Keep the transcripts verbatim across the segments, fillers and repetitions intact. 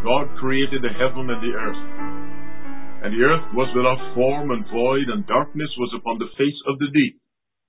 God created the heaven and the earth. And the earth was without form and void, and darkness was upon the face of the deep.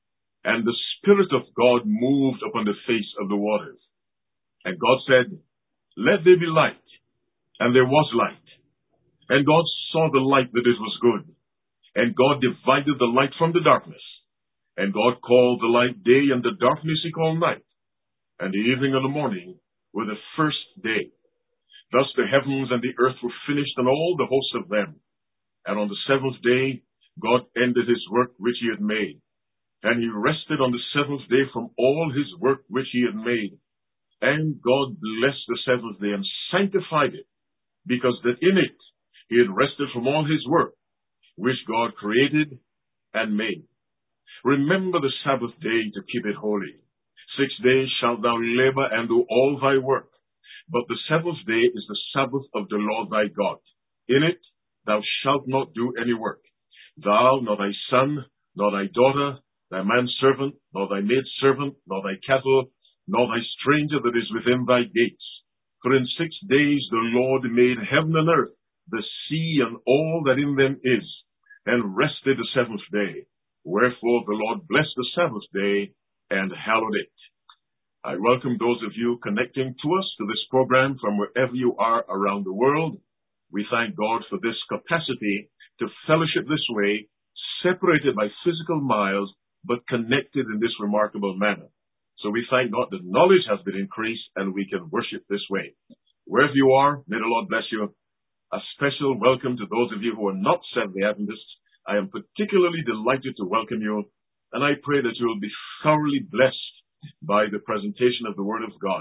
And the Spirit of God moved upon the face of the waters. And God said, "Let there be light." And there was light. And God saw the light that it was good. And God divided the light from the darkness. And God called the light day, and the darkness he called night. And the evening and the morning were the first day. Thus the heavens and the earth were finished, and all the host of them. And on the seventh day God ended his work which he had made. And he rested on the seventh day from all his work which he had made. And God blessed the seventh day and sanctified it, because that in it he had rested from all his work which God created and made. Remember the Sabbath day to keep it holy. Six days shalt thou labor and do all thy work. But the seventh day is the Sabbath of the Lord thy God. In it thou shalt not do any work. Thou, nor thy son, nor thy daughter, thy manservant, nor thy maidservant, nor thy cattle, nor thy stranger that is within thy gates. For in six days the Lord made heaven and earth, the sea and all that in them is, and rested the seventh day. Wherefore the Lord blessed the Sabbath day and hallowed it. I welcome those of you connecting to us to this program from wherever you are around the world. We thank God for this capacity to fellowship this way, separated by physical miles, but connected in this remarkable manner. So we thank God that knowledge has been increased and we can worship this way. Wherever you are, may the Lord bless you. A special welcome to those of you who are not Seventh-day Adventists. I am particularly delighted to welcome you, and I pray that you will be thoroughly blessed by the presentation of the Word of God.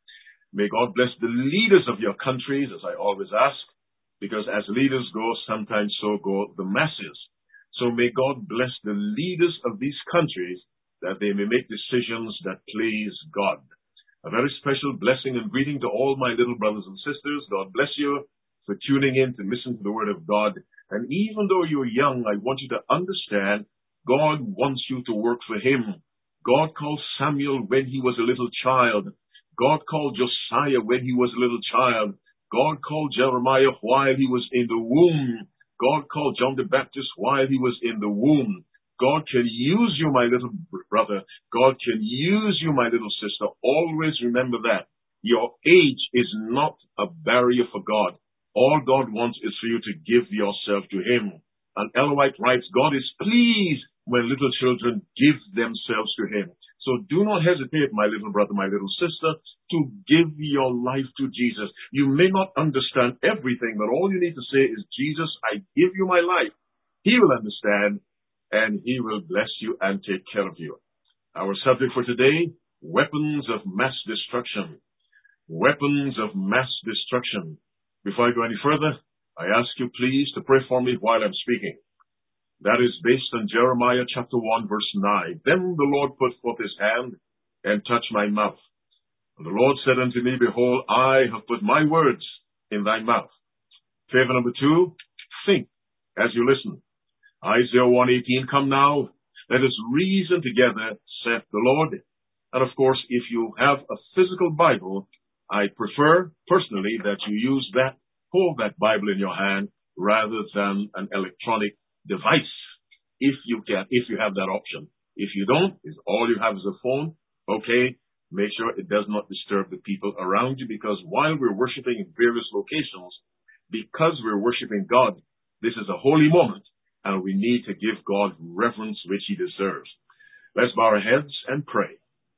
May God bless the leaders of your countries, as I always ask, because as leaders go, sometimes so go the masses. So may God bless the leaders of these countries, that they may make decisions that please God. A very special blessing and greeting to all my little brothers and sisters. God bless you for tuning in to listen to the Word of God. And even though you're young, I want you to understand God wants you to work for Him. God called Samuel when he was a little child. God called Josiah when he was a little child. God called Jeremiah while he was in the womb. God called John the Baptist while he was in the womb. God can use you, my little brother. God can use you, my little sister. Always remember that. Your age is not a barrier for God. All God wants is for you to give yourself to Him. And Ellen White writes, God is pleased when little children give themselves to Him. So do not hesitate, my little brother, my little sister, to give your life to Jesus. You may not understand everything, but all you need to say is, Jesus, I give you my life. He will understand, and He will bless you and take care of you. Our subject for today, weapons of mass destruction. Weapons of mass destruction. Before I go any further, I ask you please to pray for me while I'm speaking. That is based on Jeremiah chapter one, verse nine. Then the Lord put forth His hand and touched my mouth. And the Lord said unto me, Behold, I have put my words in thy mouth. Favor number two, think as you listen. Isaiah one eighteen, come now, let us reason together, saith the Lord. And of course, if you have a physical Bible, I prefer, personally, that you use that, hold that Bible in your hand, rather than an electronic device, if you can, if you have that option. If you don't, if all you have is a phone, okay, make sure it does not disturb the people around you, because while we're worshiping in various locations, because we're worshiping God, this is a holy moment, and we need to give God reverence which He deserves. Let's bow our heads and pray.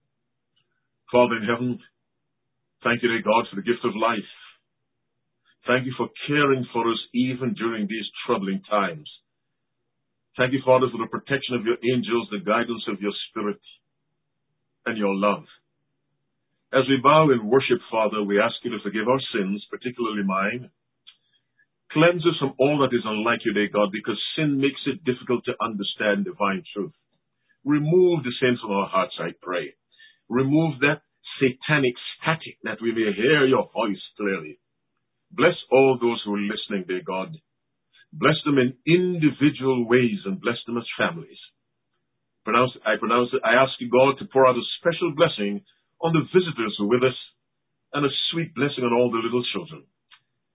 Father in heaven, thank you, dear God, for the gift of life. Thank you for caring for us even during these troubling times. Thank you, Father, for the protection of your angels, the guidance of your Spirit, and your love. As we bow in worship, Father, we ask you to forgive our sins, particularly mine. Cleanse us from all that is unlike you, dear God, because sin makes it difficult to understand divine truth. Remove the sin from our hearts, I pray. Remove that satanic static, that we may hear your voice clearly. Bless all those who are listening, dear God. Bless them in individual ways and bless them as families. Pronounce, I pronounce it, I ask you, God, to pour out a special blessing on the visitors who are with us and a sweet blessing on all the little children.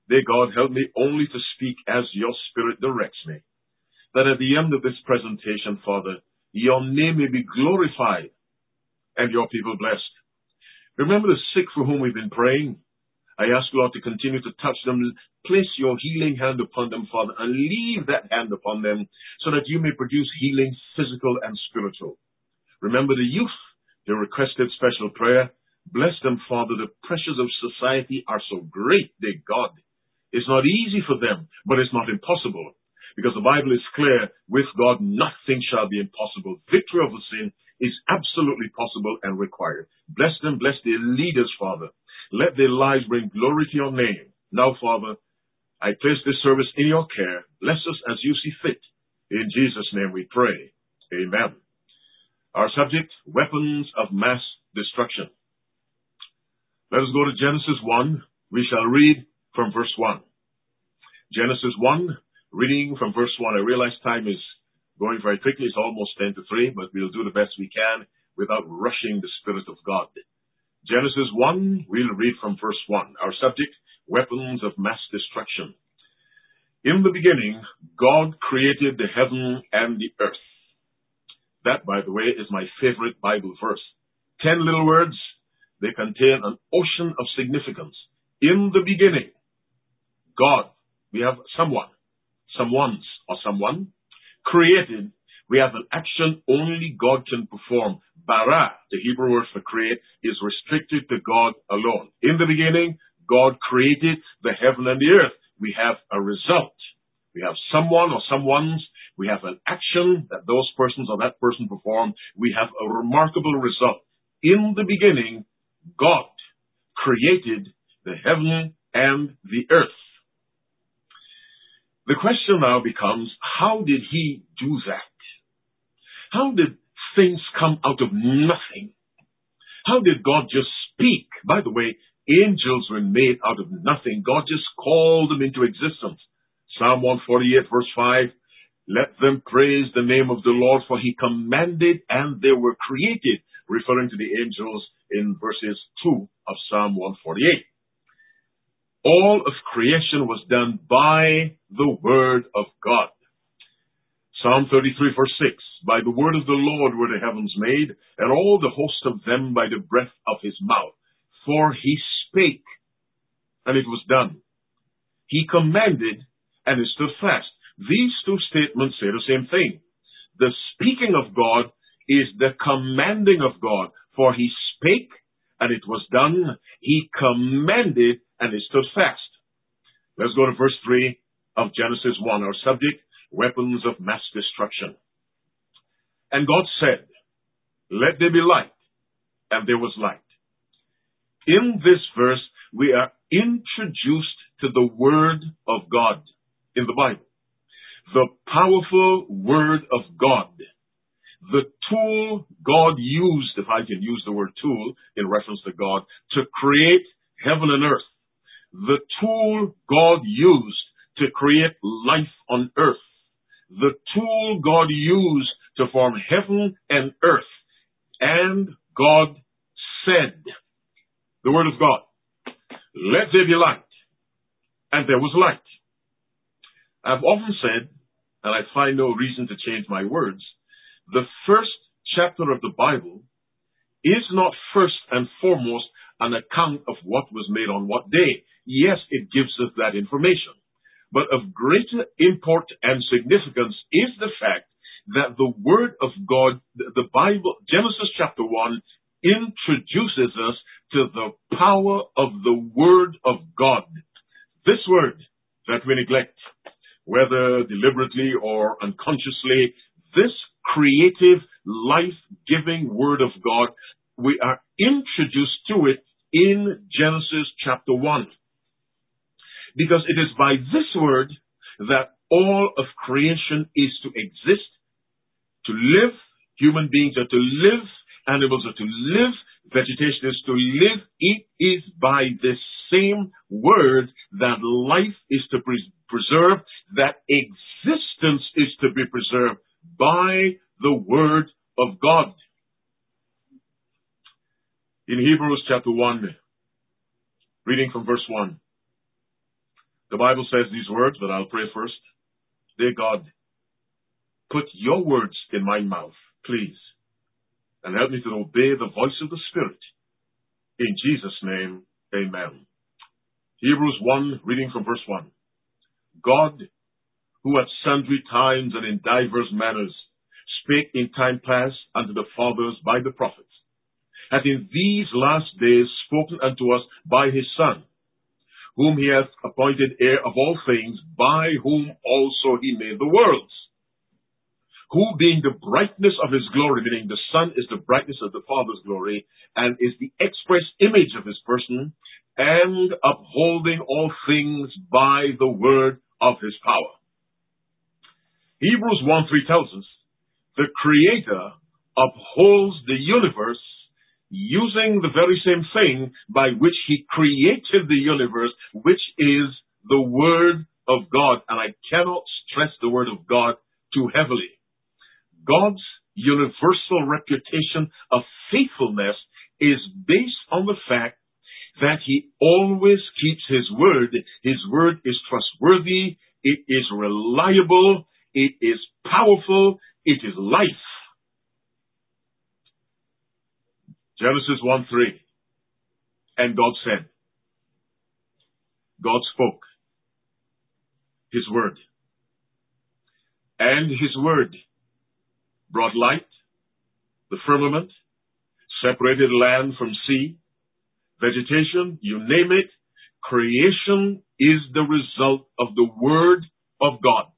Dear God, help me only to speak as your Spirit directs me, that at the end of this presentation, Father, your name may be glorified and your people blessed. Remember the sick for whom we've been praying. I ask, Lord, to continue to touch them. Place your healing hand upon them, Father, and leave that hand upon them so that you may produce healing, physical and spiritual. Remember the youth, they requested special prayer. Bless them, Father. The pressures of society are so great, dear God. It's not easy for them, but it's not impossible. Because the Bible is clear, with God nothing shall be impossible. Victory over sin is absolutely possible and required. Bless them, bless their leaders, Father. Let their lives bring glory to your name. Now, Father, I place this service in your care. Bless us as you see fit. In Jesus' name we pray. Amen. Our subject, weapons of mass destruction. Let us go to Genesis one. We shall read from verse one. Genesis one, reading from verse one. I realize time is going very quickly. It's almost ten to three, but we'll do the best we can without rushing the Spirit of God. Genesis one, we'll read from verse one. Our subject, weapons of mass destruction. In the beginning, God created the heaven and the earth. That, by the way, is my favorite Bible verse. Ten little words. They contain an ocean of significance. In the beginning, God, we have someone, someone's or someone, created. We have an action only God can perform. Bara, the Hebrew word for create, is restricted to God alone. In the beginning, God created the heaven and the earth. We have a result. We have someone or someone's. We have an action that those persons or that person perform. We have a remarkable result. In the beginning, God created the heaven and the earth. The question now becomes, how did he do that? How did things come out of nothing? How did God just speak? By the way, angels were made out of nothing. God just called them into existence. Psalm one forty-eight verse five, let them praise the name of the Lord, for he commanded and they were created, referring to the angels in verses two of Psalm one forty-eight. All of creation was done by the word of God. Psalm thirty-three verse six, by the word of the Lord were the heavens made, and all the host of them by the breath of his mouth. For he spake, and it was done. He commanded, and it stood fast. These two statements say the same thing. The speaking of God is the commanding of God. For he spake, and it was done. He commanded, and it stood fast. Let's go to verse three of Genesis one, our subject, weapons of mass destruction. And God said, let there be light, and there was light. In this verse, we are introduced to the Word of God in the Bible. The powerful Word of God. The tool God used, if I can use the word tool in reference to God, to create heaven and earth. The tool God used to create life on earth. The tool God used to form heaven and earth. And God said, the word of God, let there be light. And there was light. I've often said, and I find no reason to change my words, the first chapter of the Bible is not first and foremost an account of what was made on what day. Yes, it gives us that information. But of greater import and significance is the fact that the Word of God, the Bible, Genesis chapter one, introduces us to the power of the Word of God. This Word that we neglect, whether deliberately or unconsciously, this creative, life-giving Word of God, we are introduced to it in Genesis chapter one. Because it is by this Word that all of creation is to exist, to live, human beings are to live, animals are to live, vegetation is to live. It is by this same Word that life is to pre- preserve, that existence is to be preserved by the Word of God. In Hebrews chapter one, reading from verse one, The Bible says these words, but I'll pray first. Dear God, put your words in my mouth, please, and help me to obey the voice of the Spirit. In Jesus' name, amen. Hebrews one, reading from verse one. God, who at sundry times and in divers manners spake in time past unto the fathers by the prophets, hath in these last days spoken unto us by his Son, whom he hath appointed heir of all things, by whom also he made the worlds, who being the brightness of his glory, meaning the Son is the brightness of the Father's glory, and is the express image of his person, and upholding all things by the word of his power. Hebrews one three tells us, the Creator upholds the universe using the very same thing by which he created the universe, which is the Word of God. And I cannot stress the Word of God too heavily. God's universal reputation of faithfulness is based on the fact that he always keeps his word. His word is trustworthy, it is reliable, it is powerful, it is life. Genesis one three. And God said, God spoke his word. And his word brought light, the firmament, separated land from sea, vegetation, you name it. Creation is the result of the word of God.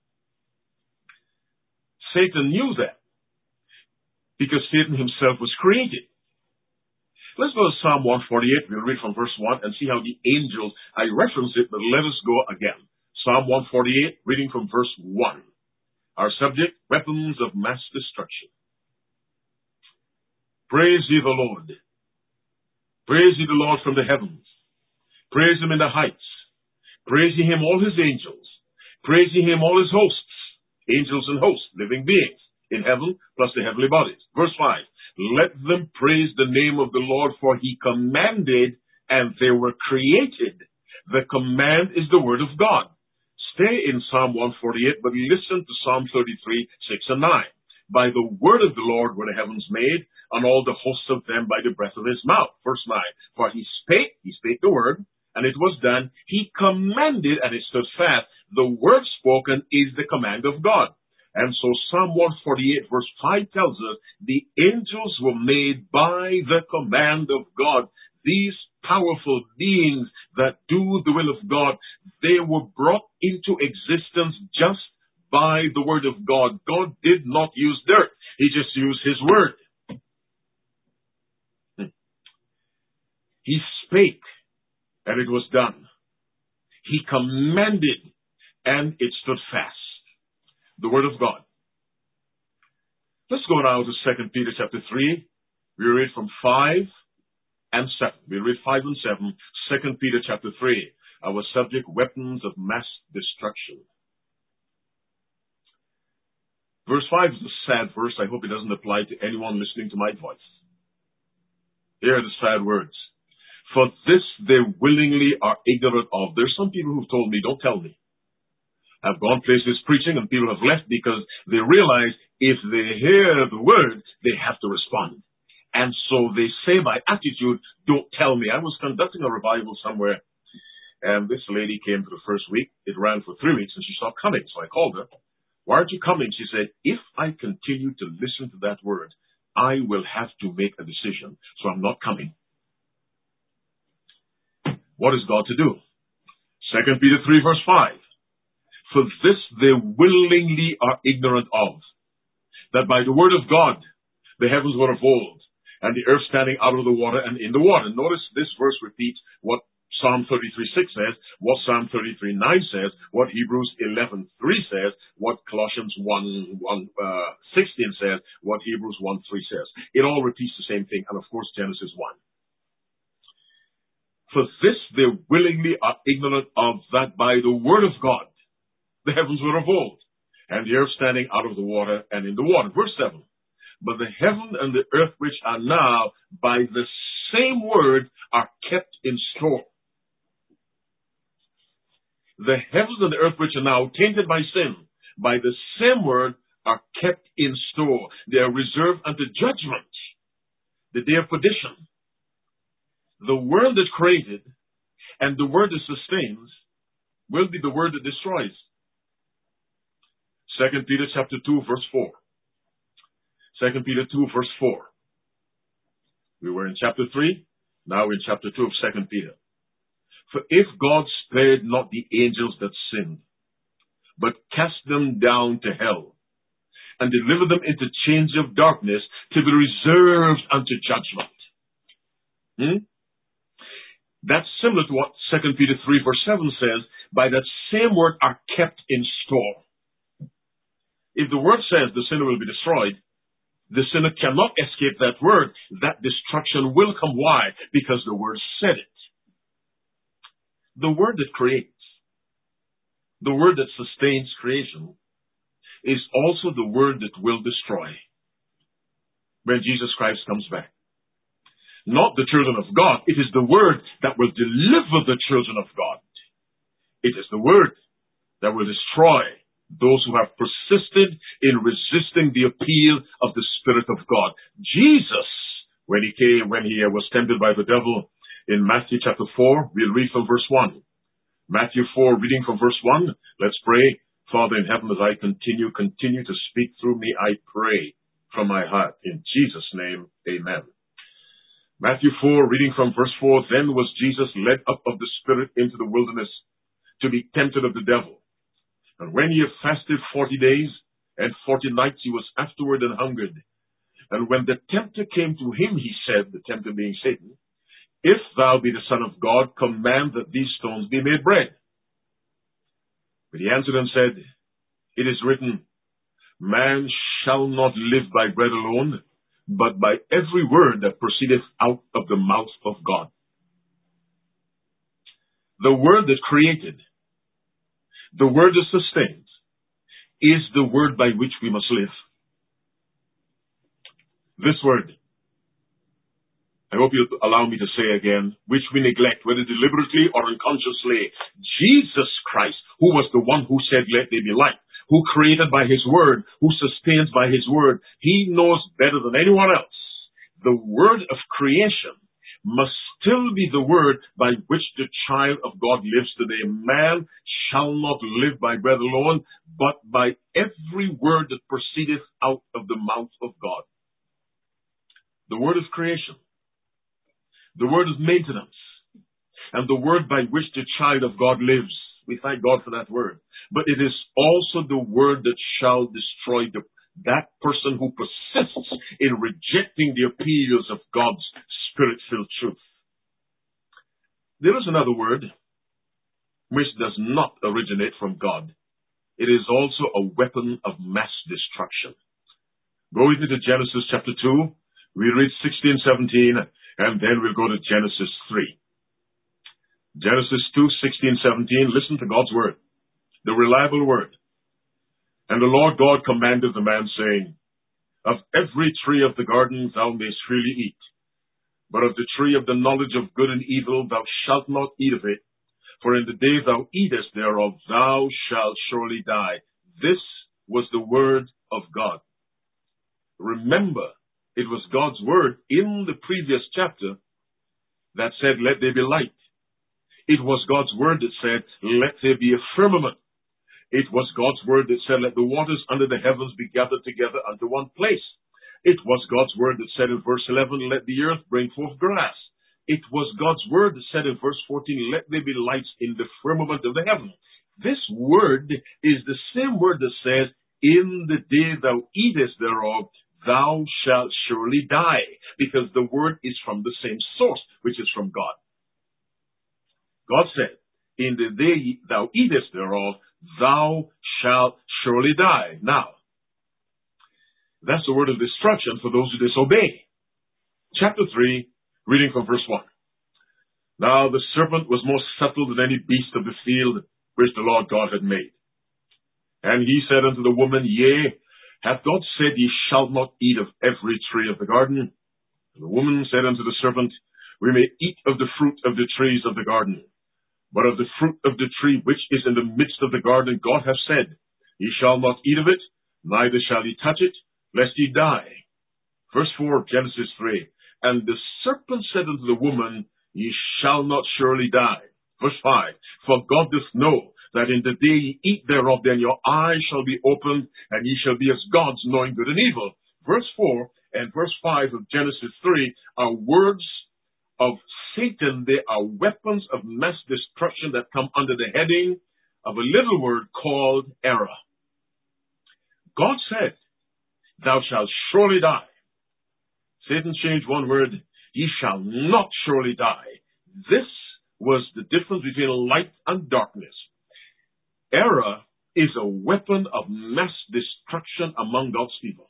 Satan knew that because Satan himself was created. Let's go to Psalm one forty-eight. We'll read from verse one and see how the angels, I referenced it, but let us go again. Psalm one forty-eight, reading from verse one. Our subject, weapons of mass destruction. Praise ye the Lord. Praise ye the Lord from the heavens. Praise him in the heights. Praise ye him all his angels. Praise ye him all his hosts. Angels and hosts, living beings in heaven, plus the heavenly bodies. Verse five. Let them praise the name of the Lord, for he commanded, and they were created. The command is the word of God. Stay in Psalm one forty-eight, but listen to Psalm thirty-three, six and nine. By the word of the Lord were the heavens made, and all the hosts of them by the breath of his mouth. Verse nine. For he spake, he spake the word, and it was done. He commanded, and it stood fast. The word spoken is the command of God. And so Psalm one forty-eight verse five tells us the angels were made by the command of God. These powerful beings that do the will of God, they were brought into existence just by the word of God. God did not use dirt. He just used his word. He spake, and it was done. He commanded, and it stood fast. The word of God. Let's go now to Second Peter chapter three. We read from five and seven. We read five and seven. Second Peter chapter three. Our subject, weapons of mass destruction. Verse five is a sad verse. I hope it doesn't apply to anyone listening to my voice. Here are the sad words. For this they willingly are ignorant of. There's some people who've told me, don't tell me. I've gone places preaching and people have left because they realize if they hear the word, they have to respond. And so they say by attitude, don't tell me. I was conducting a revival somewhere and this lady came for the first week. It ran for three weeks and she stopped coming. So I called her. Why aren't you coming? She said, if I continue to listen to that word, I will have to make a decision. So I'm not coming. What is God to do? Second Peter three verse five. For this they willingly are ignorant of, that by the word of God the heavens were of old, and the earth standing out of the water and in the water. Notice this verse repeats what Psalm thirty-three six says, what Psalm thirty-three nine says, what Hebrews eleven three says, what Colossians one sixteen says, what Hebrews one three says. It all repeats the same thing, and of course Genesis one. For this they willingly are ignorant of, that by the word of God the heavens were of old, and the earth standing out of the water and in the water. Verse seven. But the heaven and the earth which are now by the same word are kept in store. The heavens and the earth, which are now tainted by sin, by the same word, are kept in store. They are reserved unto judgment, the day of perdition. The word that created and the word that sustains will be the word that destroys. Second Peter chapter two, verse four. Second Peter two, verse four. We were in chapter three, now in chapter two of Second Peter. For if God spared not the angels that sinned, but cast them down to hell, and delivered them into chains of darkness to be reserved unto judgment. Hmm? That's similar to what Second Peter three, verse seven says, by that same word are kept in store. If the word says the sinner will be destroyed, the sinner cannot escape that word. That destruction will come. Why? Because the word said it. The word that creates, the word that sustains creation, is also the word that will destroy when Jesus Christ comes back. Not the children of God. It is the word that will deliver the children of God. It is the word that will destroy those who have persisted in resisting the appeal of the Spirit of God. Jesus, when he came, when he was tempted by the devil, in Matthew chapter four, we'll read from verse one. Matthew four, reading from verse one, let's pray. Father in heaven, as I continue, continue to speak through me, I pray from my heart. In Jesus' name, amen. Matthew four, reading from verse four, then was Jesus led up of the Spirit into the wilderness to be tempted of the devil. And when he had fasted forty days and forty nights, he was afterward and hungered. And when the tempter came to him, he said, the tempter being Satan, if thou be the Son of God, command that these stones be made bread. But he answered and said, it is written, man shall not live by bread alone, but by every word that proceedeth out of the mouth of God. The word that created, the word that sustains, is the word by which we must live. This word, I hope you allow me to say again, which we neglect, whether deliberately or unconsciously. Jesus Christ, who was the one who said, let there be light, who created by his word, who sustains by his word, he knows better than anyone else. The word of creation must still be the word by which the child of God lives today. Man shall not live by bread alone, but by every word that proceedeth out of the mouth of God. The word of creation, the word of maintenance, and the word by which the child of God lives. We thank God for that word. But it is also the word that shall destroy the, that person who persists in rejecting the appeals of God's Spirit-filled truth. There is another word which does not originate from God. It is also a weapon of mass destruction. Go with me to Genesis chapter two. We read sixteen, seventeen, and then we'll go to Genesis three. Genesis two, sixteen, seventeen, listen to God's word, the reliable word. And the Lord God commanded the man, saying, of every tree of the garden thou mayst freely eat, but of the tree of the knowledge of good and evil thou shalt not eat of it, for in the day thou eatest thereof thou shalt surely die. This was the word of God. Remember, it was God's word in the previous chapter that said, let there be light. It was God's word that said, let there be a firmament. It was God's word that said, let the waters under the heavens be gathered together unto one place. It was God's word that said in verse eleven, let the earth bring forth grass. It was God's word that said in verse fourteen, let there be lights in the firmament of the heaven. This word is the same word that says, in the day thou eatest thereof, thou shalt surely die, because the word is from the same source, which is from God. God said, in the day thou eatest thereof, thou shalt surely die. Now, that's the word of destruction for those who disobey. Chapter three, reading from verse one. Now the serpent was more subtle than any beast of the field which the Lord God had made. And he said unto the woman, yea, hath God said, ye shall not eat of every tree of the garden? And the woman said unto the serpent, we may eat of the fruit of the trees of the garden. But of the fruit of the tree which is in the midst of the garden, God hath said, Ye shall not eat of it, neither shall ye touch it, lest ye die. Verse four, Genesis three. And the serpent said unto the woman, Ye shall not surely die. Verse five, For God doth know that in the day ye eat thereof, then your eyes shall be opened, and ye shall be as gods, knowing good and evil. Verse four and verse five of Genesis three are words of Satan. They are weapons of mass destruction that come under the heading of a little word called error. God said, Thou shalt surely die. Satan changed one word, Ye shall not surely die. This was the difference between light and darkness. Error is a weapon of mass destruction among God's people.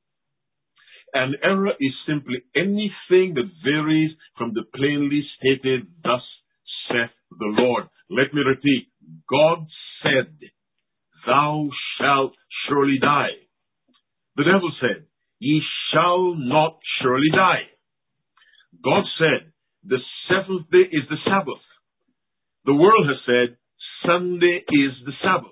And error is simply anything that varies from the plainly stated, Thus saith the Lord. Let me repeat. God said, Thou shalt surely die. The devil said, Ye shall not surely die. God said, The seventh day is the Sabbath. The world has said, Sunday is the Sabbath.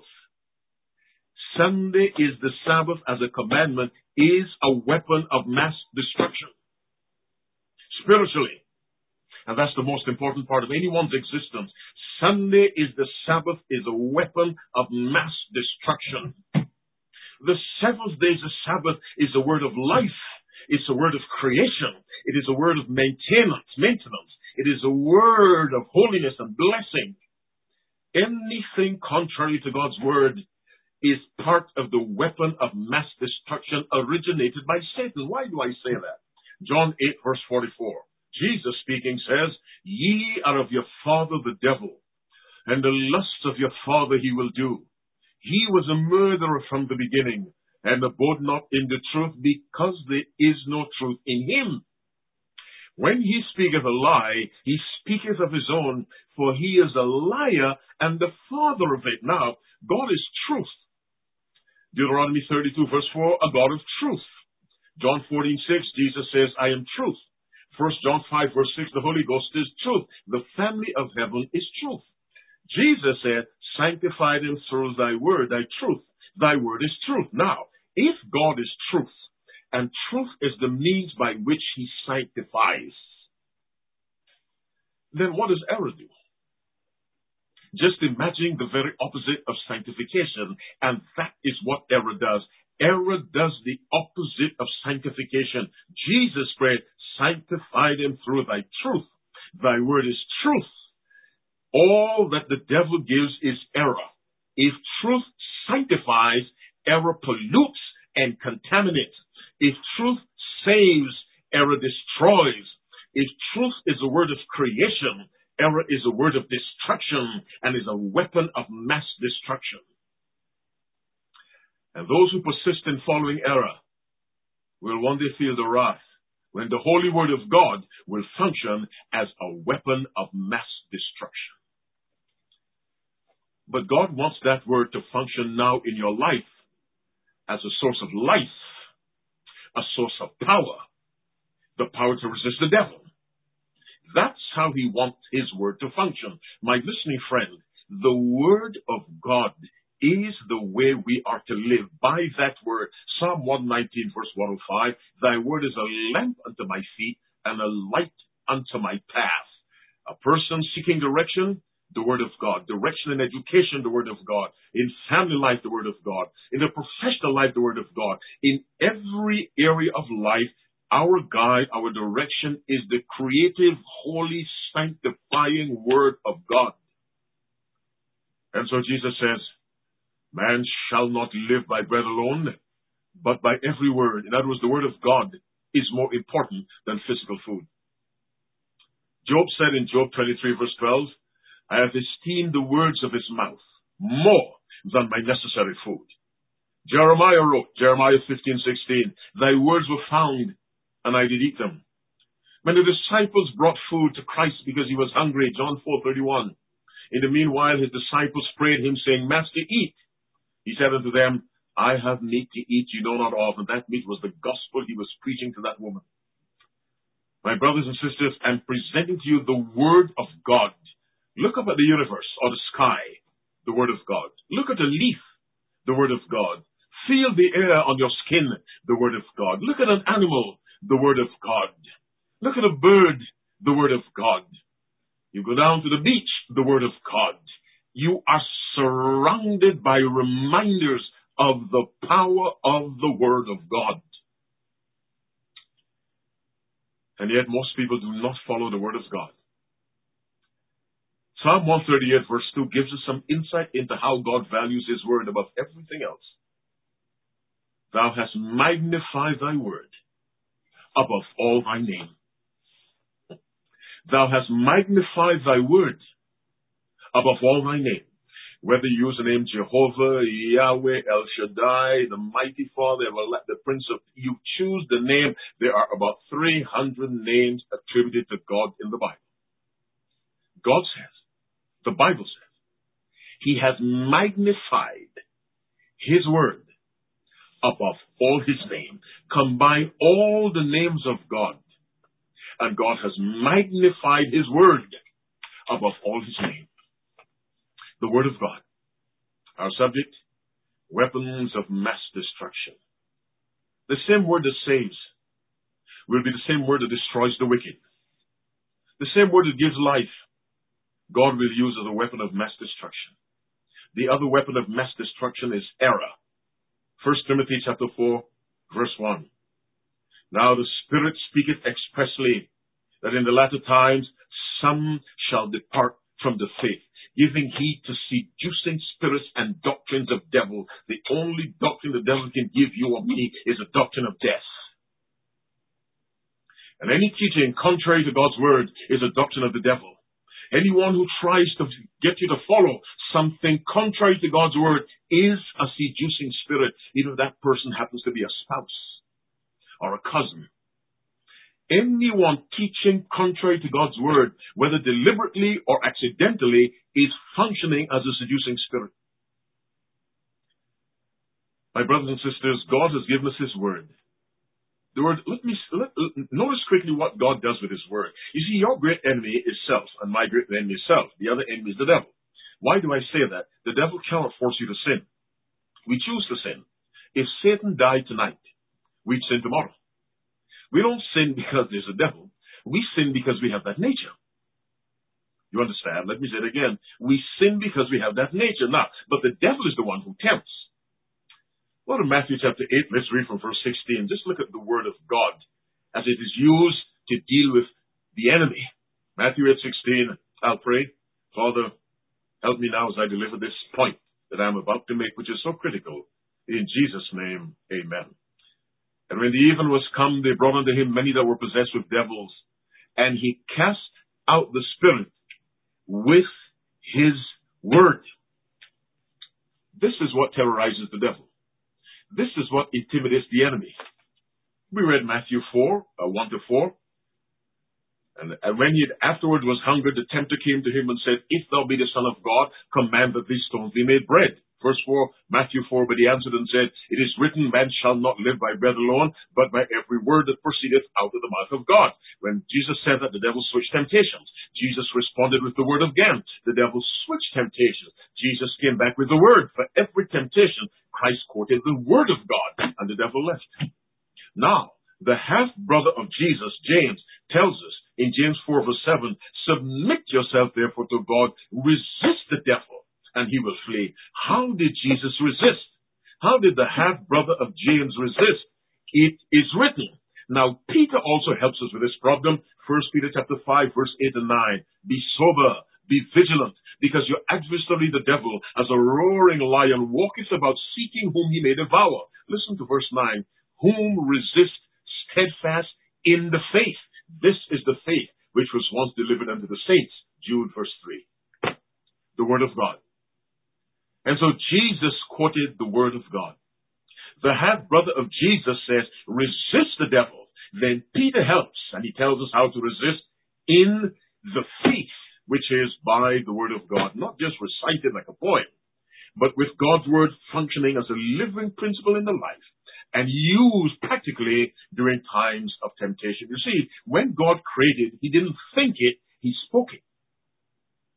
Sunday is the Sabbath as a commandment is a weapon of mass destruction. Spiritually. And that's the most important part of anyone's existence. Sunday is the Sabbath is a weapon of mass destruction. The seventh day is the Sabbath is a word of life. It's a word of creation. It is a word of maintenance, maintenance. It is a word of holiness and blessing. Anything contrary to God's word is part of the weapon of mass destruction originated by Satan. Why do I say that? John eight, verse forty-four. Jesus speaking says, Ye are of your father the devil, and the lusts of your father he will do. He was a murderer from the beginning, and abode not in the truth, because there is no truth in him. When he speaketh a lie, he speaketh of his own, for he is a liar and the father of it. Now, God is truth. Deuteronomy thirty-two, verse four, a God of truth. John fourteen, six, Jesus says, I am truth. First John five, verse six, the Holy Ghost is truth. The family of heaven is truth. Jesus said, Sanctify them through thy word, thy truth. Thy word is truth. Now, if God is truth, and truth is the means by which he sanctifies, then what does error do? Just imagining the very opposite of sanctification, and that is what error does. Error does the opposite of sanctification. Jesus prayed, Sanctify them through thy truth. Thy word is truth. All that the devil gives is error. If truth sanctifies, error pollutes and contaminates. If truth saves, error destroys. If truth is a word of creation, error is a word of destruction and is a weapon of mass destruction. And those who persist in following error will one day feel the wrath when the holy word of God will function as a weapon of mass destruction. But God wants that word to function now in your life as a source of life, a source of power, the power to resist the devil. That's how he wants his word to function. My listening friend, the word of God is the way we are to live by that word. Psalm one nineteen, verse one oh five, Thy word is a lamp unto my feet and a light unto my path. A person seeking direction, the word of God. Direction in education, the word of God. In family life, the word of God. In the professional life, the word of God. In every area of life, our guide, our direction is the creative, holy, sanctifying word of God. And so Jesus says, Man shall not live by bread alone, but by every word. In other words, the word of God is more important than physical food. Job said in Job twenty-three, verse twelve, I have esteemed the words of his mouth more than my necessary food. Jeremiah wrote, Jeremiah fifteen, sixteen, Thy words were found, and I did eat them. When the disciples brought food to Christ because he was hungry, John four, thirty-one, in the meanwhile his disciples prayed him, saying, Master, eat. He said unto them, I have meat to eat you know not of, and that meat was the gospel he was preaching to that woman. My brothers and sisters, I'm presenting to you the word of God. Look up at the universe or the sky, the Word of God. Look at a leaf, the Word of God. Feel the air on your skin, the Word of God. Look at an animal, the Word of God. Look at a bird, the Word of God. You go down to the beach, the Word of God. You are surrounded by reminders of the power of the Word of God. And yet most people do not follow the Word of God. Psalm one thirty-eight verse two gives us some insight into how God values His Word above everything else. Thou hast magnified thy Word above all thy name. Thou hast magnified thy Word above all thy name. Whether you use the name Jehovah, Yahweh, El Shaddai, the Mighty Father, the Prince of, you choose the name. There are about three hundred names attributed to God in the Bible. God says, the Bible says, He has magnified His Word above all His name. Combine all the names of God, and God has magnified His Word above all His name. The Word of God. Our subject, weapons of mass destruction. The same word that saves will be the same word that destroys the wicked. The same word that gives life, God will use as a weapon of mass destruction. The other weapon of mass destruction is error. First Timothy chapter four, verse one. Now the Spirit speaketh expressly that in the latter times some shall depart from the faith, giving heed to seducing spirits and doctrines of devil. The only doctrine the devil can give you or me is a doctrine of death. And any teaching contrary to God's word is a doctrine of the devil. Anyone who tries to get you to follow something contrary to God's word is a seducing spirit, even if that person happens to be a spouse or a cousin. Anyone teaching contrary to God's word, whether deliberately or accidentally, is functioning as a seducing spirit. My brothers and sisters, God has given us His word. The word, let me, let, notice quickly what God does with His word. You see, your great enemy is self, and my great enemy is self. The other enemy is the devil. Why do I say that? The devil cannot force you to sin. We choose to sin. If Satan died tonight, we'd sin tomorrow. We don't sin because there's a devil. We sin because we have that nature. You understand? Let me say it again. We sin because we have that nature. Now, but the devil is the one who tempts. Go to Matthew chapter eight. Let's read from verse sixteen. Just look at the word of God as it is used to deal with the enemy. Matthew eight sixteen. I'll pray. Father, help me now as I deliver this point that I'm about to make, which is so critical. In Jesus' name, amen. And when the even was come, they brought unto him many that were possessed with devils, and he cast out the spirit with his word. This is what terrorizes the devil. This is what intimidates the enemy. We read Matthew four, uh, one to four. And, and when he afterward was hungered, the tempter came to him and said, If thou be the Son of God, command that these stones be made bread. Verse four, Matthew four, but he answered and said, It is written, man shall not live by bread alone, but by every word that proceedeth out of the mouth of God. When Jesus said that, the devil switched temptations. Jesus responded with the word again. The devil switched temptations. Jesus came back with the word. For every temptation, Christ quoted the word of God, and the devil left. Now, the half-brother of Jesus, James, tells us in James four, verse seven, Submit yourself therefore to God, resist the devil, and he will flee. How did Jesus resist? How did the half-brother of James resist? It is written. Now, Peter also helps us with this problem. First Peter chapter five, verse eight and nine. Be sober, be vigilant, because your adversary the devil, as a roaring lion, walketh about seeking whom he may devour. Listen to verse nine. Whom resist steadfast in the faith. This is the faith which was once delivered unto the saints. Jude verse three. The word of God. And so Jesus quoted the word of God. The half-brother of Jesus says, resist the devil. Then Peter helps, and he tells us how to resist in the faith, which is by the word of God. Not just recited like a poem, but with God's word functioning as a living principle in the life and used practically during times of temptation. You see, when God created, he didn't think it, he spoke it.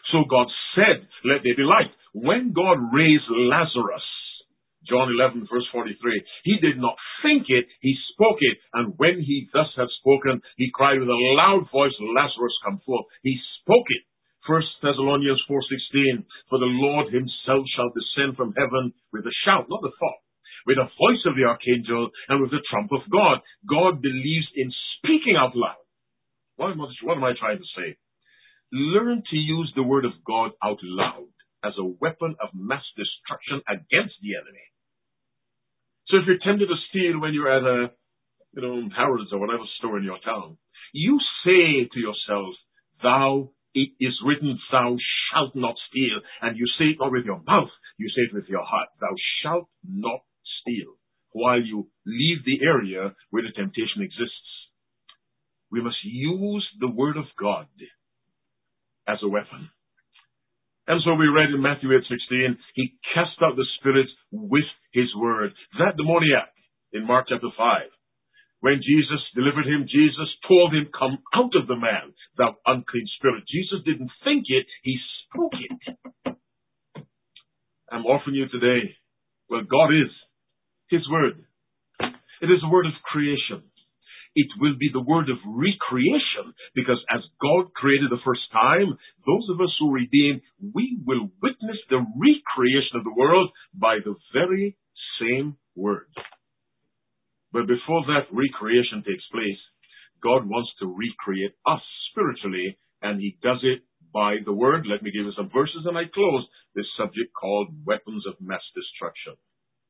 So God said, let there be light. When God raised Lazarus, John eleven, verse forty-three, he did not think it, he spoke it. And when he thus had spoken, he cried with a loud voice, Lazarus, come forth. He spoke it. First Thessalonians four sixteen, for the Lord himself shall descend from heaven with a shout, not a thought, with the voice of the archangel and with the trump of God. God believes in speaking out loud. What am I, what am I trying to say? Learn to use the word of God out loud as a weapon of mass destruction against the enemy. So if you're tempted to steal when you're at a, you know, Harrods or whatever store in your town, you say to yourself, thou, it is written, thou shalt not steal. And you say it not with your mouth, you say it with your heart. Thou shalt not steal, while you leave the area where the temptation exists. We must use the word of God as a weapon. And so we read in Matthew eight sixteen, he cast out the spirits with his word. That demoniac in Mark chapter five, when Jesus delivered him, Jesus told him, come out of the man, thou unclean spirit. Jesus didn't think it, he spoke it. I'm offering you today, well, God is his word. It is the word of creation. It will be the word of recreation, because as God created the first time, those of us who redeem, we will witness the recreation of the world by the very same word. But before that recreation takes place, God wants to recreate us spiritually, and he does it by the word. Let me give you some verses, and I close this subject called weapons of mass destruction.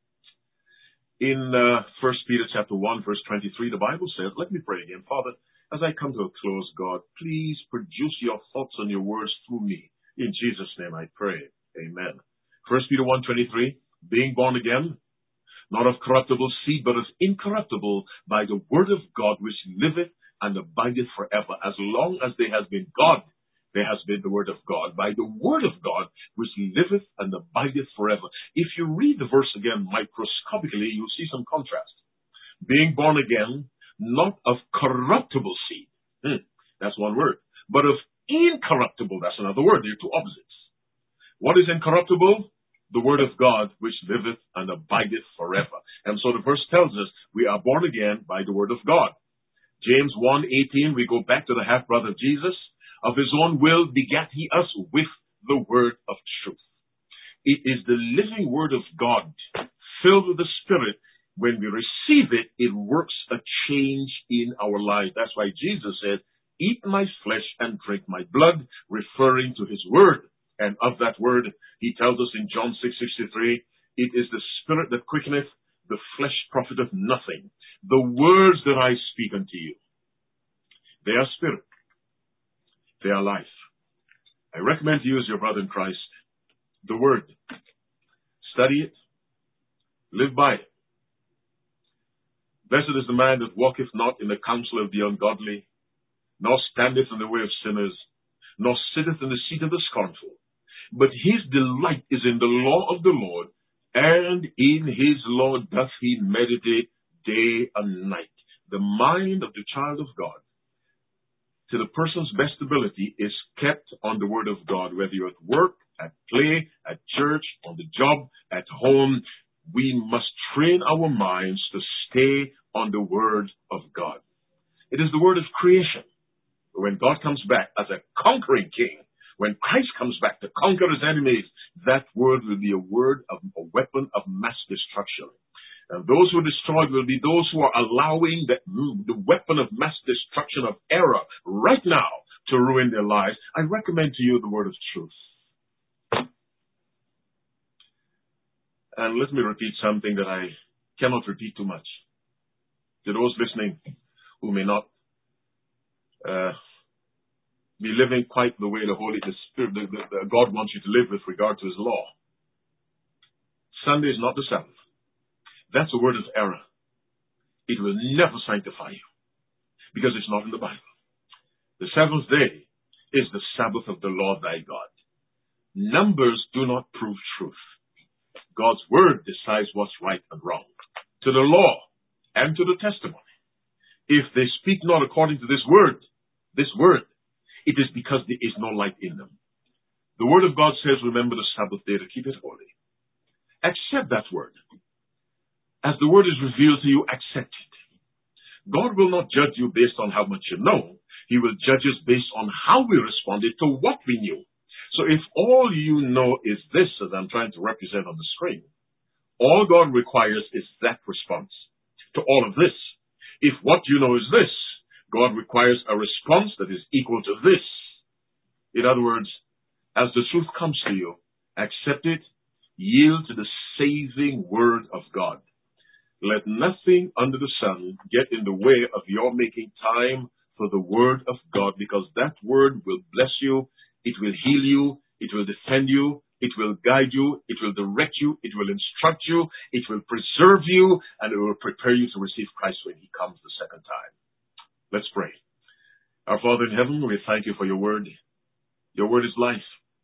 In uh, First Peter chapter one, verse twenty-three, the Bible says, let me pray again. Father, as I come to a close, God, please produce your thoughts and your words through me. In Jesus' name I pray. Amen. First Peter one twenty-three, being born again, not of corruptible seed, but of incorruptible, by the word of God, which liveth and abideth forever. As long as there has been God, there has been the word of God. By the word of God, which liveth and abideth forever. If you read the verse again microscopically, you'll see some contrast. Being born again, not of corruptible seed. Hmm, that's one word. But of incorruptible, that's another word. They're two opposites. What is incorruptible? The word of God, which liveth and abideth forever. And so the verse tells us we are born again by the word of God. James one eighteen, we go back to the half-brother of Jesus. Of his own will begat he us with the word of truth. It is the living word of God, filled with the Spirit. When we receive it, it works a change in our lives. That's why Jesus said, eat my flesh and drink my blood, referring to his word. And of that word, he tells us in John six sixty-three, it is the Spirit that quickeneth, the flesh profiteth nothing. The words that I speak unto you, they are spirit. They are life. I recommend to you as your brother in Christ, the word. Study it. Live by it. Blessed is the man that walketh not in the counsel of the ungodly, nor standeth in the way of sinners, nor sitteth in the seat of the scornful. But his delight is in the law of the Lord, and in his law doth he meditate day and night. The mind of the child of God, to the person's best ability, is kept on the word of God. Whether you're at work, at play, at church, on the job, at home, we must train our minds to stay on the word of God. It is the word of creation. When God comes back as a conquering king, when Christ comes back to conquer his enemies, that word will be a word of a weapon of mass destruction. And those who are destroyed will be those who are allowing the, the weapon of mass destruction of error right now to ruin their lives. I recommend to you the word of truth. And let me repeat something that I cannot repeat too much. To those listening who may not uh, be living quite the way the Holy the Spirit, the, the, the God wants you to live with regard to his law. Sunday is not the Sabbath. That's a word of error. It will never sanctify you, because it's not in the Bible. The seventh day is the Sabbath of the Lord thy God. Numbers do not prove truth. God's word decides what's right and wrong. To the law and to the testimony. If they speak not according to this word, this word, it is because there is no light in them. The Word of God says, remember the Sabbath day to keep it holy. Accept that Word. As the Word is revealed to you, accept it. God will not judge you based on how much you know. He will judge us based on how we responded to what we knew. So if all you know is this, as I'm trying to represent on the screen, all God requires is that response to all of this. If what you know is this, God requires a response that is equal to this. In other words, as the truth comes to you, accept it, yield to the saving Word of God. Let nothing under the sun get in the way of your making time for the Word of God, because that Word will bless you, it will heal you, it will defend you, it will guide you, it will direct you, it will instruct you, it will preserve you, and it will prepare you to receive Christ when He comes the second time. Let's pray. Our Father in heaven, we thank you for your Word. Your Word is life.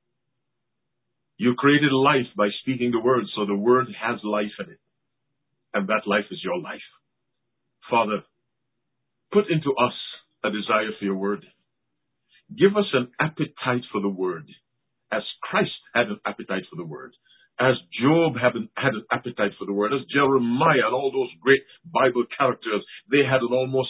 You created life by speaking the Word, so the Word has life in it. And that life is your life. Father, put into us a desire for your Word. Give us an appetite for the Word, as Christ had an appetite for the Word, as Job had an, had an appetite for the Word, as Jeremiah and all those great Bible characters, they had an almost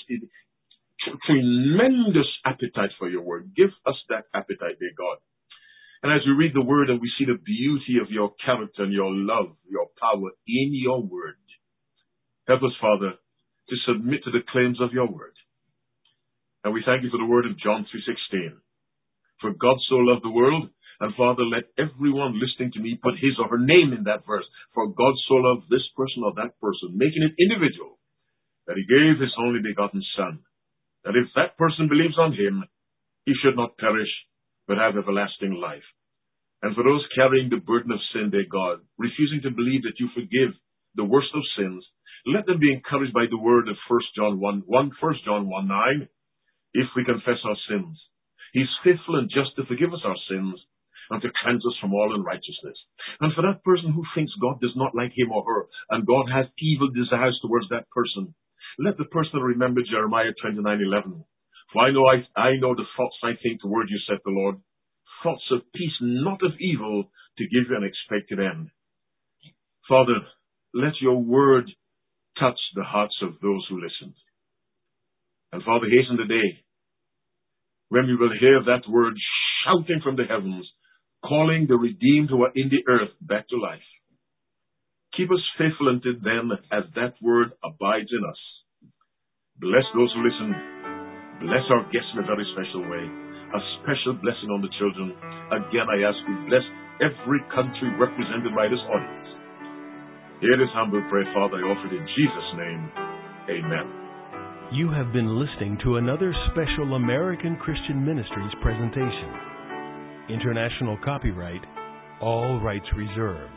tremendous appetite for your Word. Give us that appetite, dear God. And as we read the Word and we see the beauty of your character and your love, your power in your Word, help us, Father, to submit to the claims of your Word. And we thank you for the word of John three sixteen. For God so loved the world, and Father, let everyone listening to me put his or her name in that verse. For God so loved this person or that person, making it individual, that he gave his only begotten Son, that if that person believes on him, he should not perish, but have everlasting life. And for those carrying the burden of sin, dear God, refusing to believe that you forgive the worst of sins, let them be encouraged by the word of First John one, First John one nine. If we confess our sins, he's faithful and just to forgive us our sins and to cleanse us from all unrighteousness. And for that person who thinks God does not like him or her, and God has evil desires towards that person, let the person remember Jeremiah twenty-nine eleven. For I know I, I know the thoughts I think toward you, said the Lord, thoughts of peace, not of evil, to give you an expected end. Father, let your word touch the hearts of those who listen. And Father, hasten the day when we will hear that word shouting from the heavens, calling the redeemed who are in the earth back to life. Keep us faithful until then as that word abides in us. Bless those who listen. Bless our guests in a very special way. A special blessing on the children. Again, I ask you, bless every country represented by this audience. Hear this humble prayer, Father, I offer it in Jesus' name. Amen. You have been listening to another special American Christian Ministries presentation. International copyright, all rights reserved.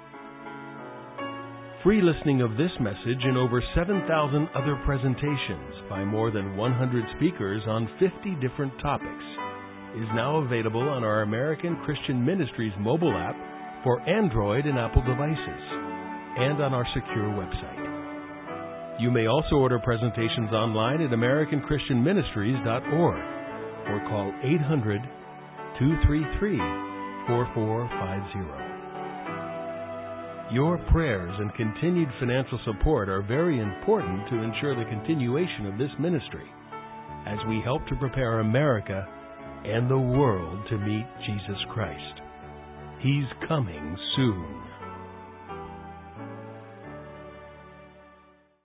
Free listening of this message and over seven thousand other presentations by more than one hundred speakers on fifty different topics is now available on our American Christian Ministries mobile app for Android and Apple devices and on our secure website. You may also order presentations online at american christian ministries dot org or call eight hundred, two three three, four four five zero. Your prayers and continued financial support are very important to ensure the continuation of this ministry as we help to prepare America and the world to meet Jesus Christ. He's coming soon.